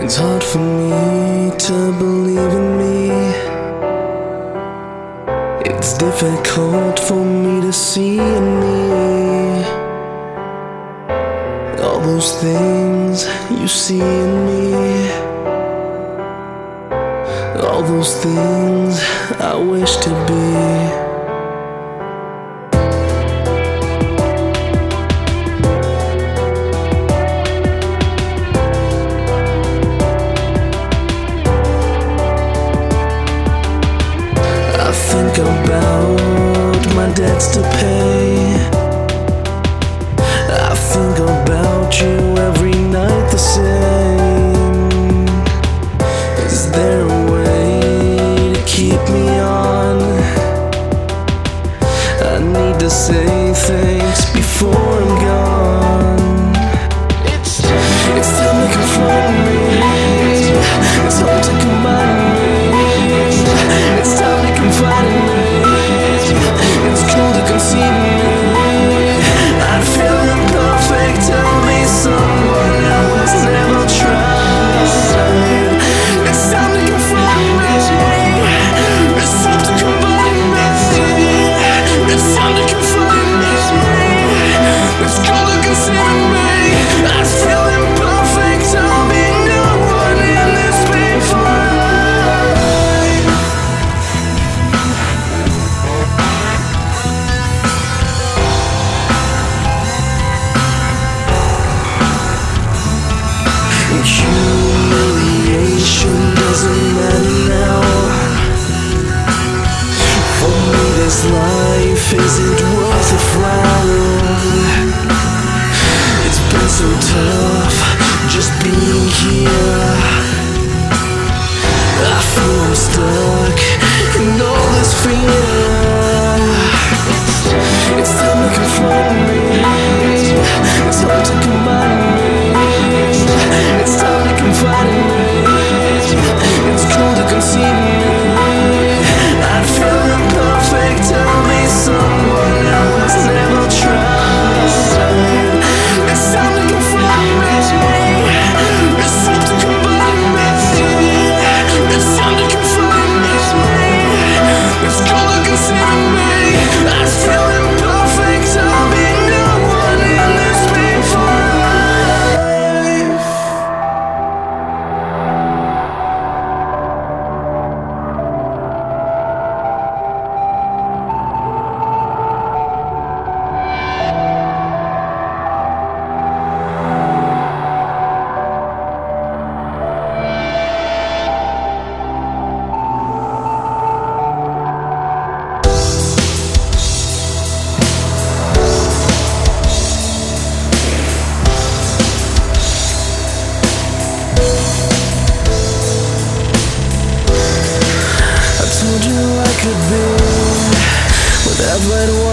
It's hard for me to believe in me. It's difficult for me to see in me all those things you see in me, all those things I wish to be. I think about my debts to pay. I think about you every night the same. Is there a way to keep me on? I need to say thanks before I'm gone. It's time to confront me. It's hard to combine me. It's time to confide in me. It's cool to conceive me. I'd feel imperfect. Tell me someone else never tried. It's time to confront me. It's time to confide in me. It's time to confide in me. It's cool to conceive me. I'd feel imperfect. Tell me no one in this painful life. Humiliation doesn't matter now. For me this life isn't worth a frown. It's been so tough just being here. I feel I'm stuck in all this fear. It's time to confront me. It's hard to combine me. It's time to confide in me. It's cool to conceive me. I'd feel imperfect. Tell me someone else never tried. It's time to confide me. It's time to confide me. It's time to confide me. It's cool to conceive me. I'd feel imperfect. Tell me no one in this painful life. I told you I could be whatever it was.